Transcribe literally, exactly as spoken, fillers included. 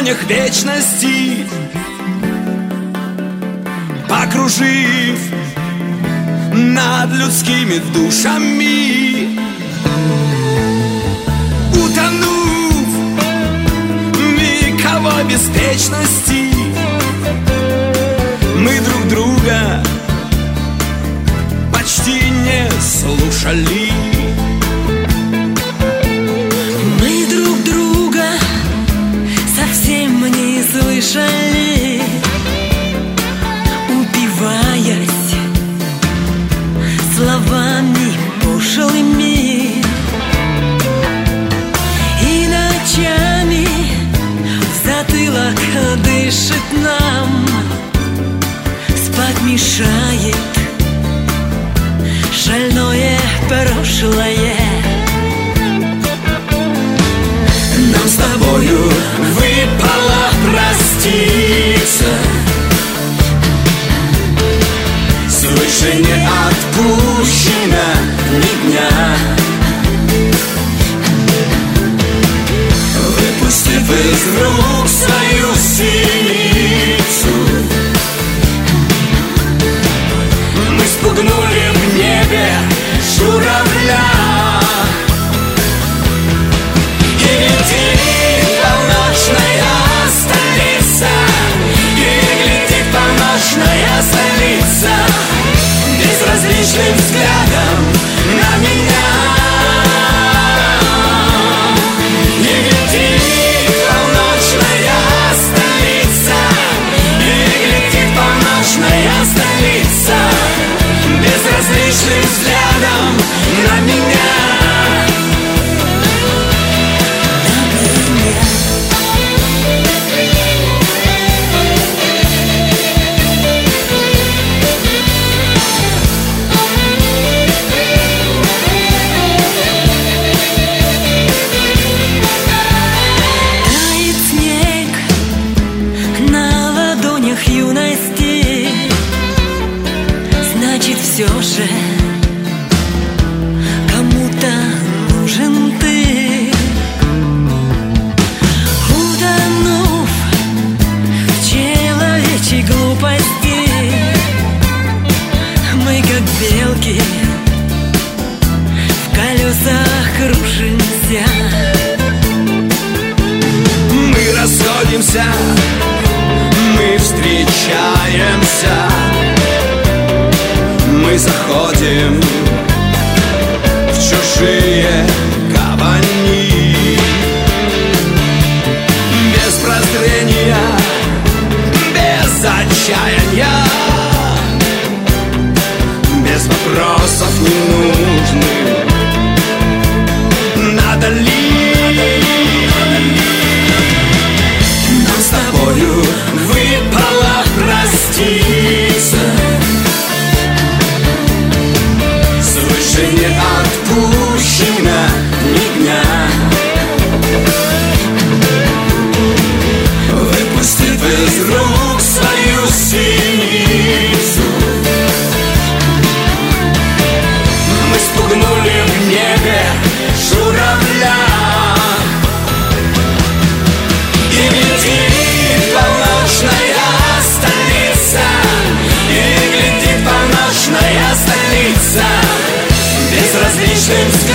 ладонях вечности, покружив над людскими душами, утонув в вековой беспечности, мы друг друга почти не слушали. Мы друг друга совсем не слышали, упиваясь словами пошлыми, и ночами в затылок дышит нам, спать мешает шальное прошлое. Нам с тобою выпало проститься, свыше не отпущено ни дня. Выпустив из рук свою синицу, мы спугнули в небе журавля. И летит полночная столица, и летит полночная столица, безразличным взглядом на меня. И летит полночная столица, и летит полночная столица, безразличным взглядом на меня. Все же кому-то нужен ты. Утонув в человечьей глупости, мы как белки в колесах кружимся. Мы расходимся, мы встречаемся, мы заходим в чужие гавани. Без прозрения, без отчаяния, без вопросов ненужных. Надо ли нам с тобою выпало проститься, свыше не отпущено ни дня. Выпустив из рук свою синицу, мы спугнули в небе журавля. И летит полночная столица, и летит полночная столица, безразличным